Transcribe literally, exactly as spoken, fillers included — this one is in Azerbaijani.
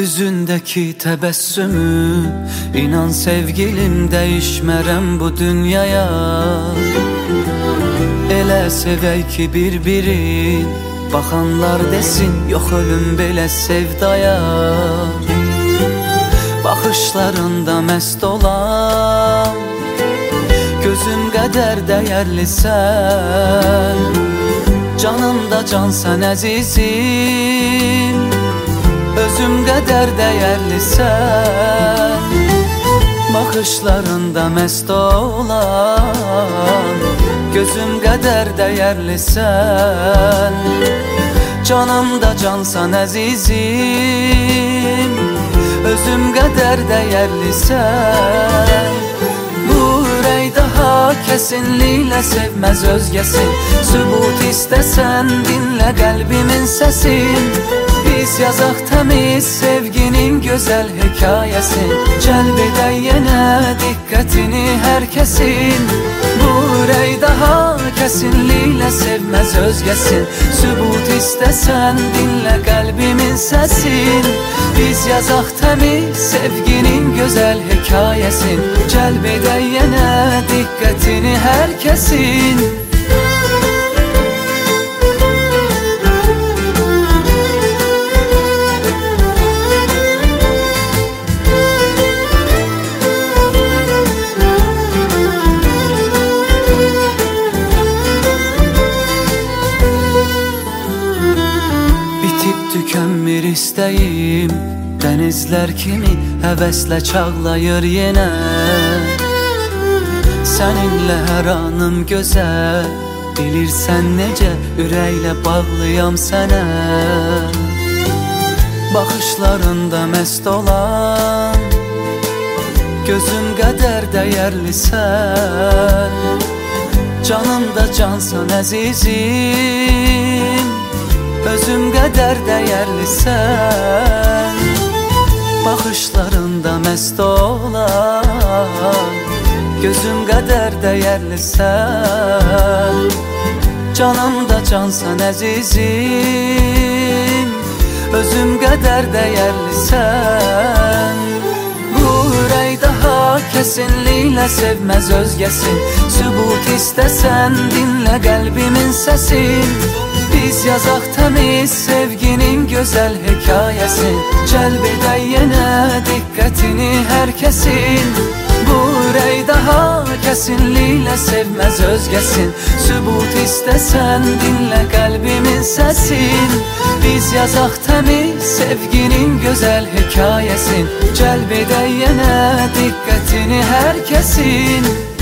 Üzündəki təbəssümü, inan sevgilim, dəyişmərəm bu dünyaya. Elə sevək ki bir-birin, baxanlar desin, yox ölüm belə sevdaya. Baxışlarında məst olan, gözüm qədər dəyərlisən. Canımda cansan əzizim, özüm qədər dəyərlisən. Baxışlarında məst olan, gözüm qədər dəyərlisən. Canımda cansan əzizim, özüm qədər dəyərlisən. Bu ürək daha kəsinliklə sevməz özgəsin. Sübut istəsən dinlə qəlbimin səsin. Biz yazaq təmiz sevginin gözəl hekayəsin. Cəlb edək yenə diqqətini hər kəsin. Bu ürək daha kəsinliklə sevməz özgəsin. Sübut istəsən dinlə qəlbimin səsin. Biz yazaq təmiz sevginin gözəl hekayəsin. Cəlb edək yenə diqqətini hər kəsin. Tükənmir istəyim, dənizlər kimi həvəslə çağlayır yenə. Səninlə hər anım gözəl, bilirsən necə ürəklə bağlıyam sənə. Baxışlarında məst olan, gözüm qədər dəyərlisən. Canımda cansan əzizim, özüm qədər dəyərlisən. Baxışlarında məst olan, gözüm qədər dəyərlisən. Canımda cansan əzizim, özüm qədər dəyərlisən. Bu ürək daha kəsinliklə sevməz özgəsin. Sübut istəsən dinlə qəlbimin səsin. Biz yazaq təmiz sevginin gözəl hekayəsin. Cəlb edək yenə diqqətini hər kəsin. Bu ürək daha kəsinliklə sevməz özgəsin. Sübut istəsən dinlə qəlbimin səsin. Biz yazaq təmiz sevginin gözəl hekayəsin. Cəlb edək yenə diqqətini hər kəsin.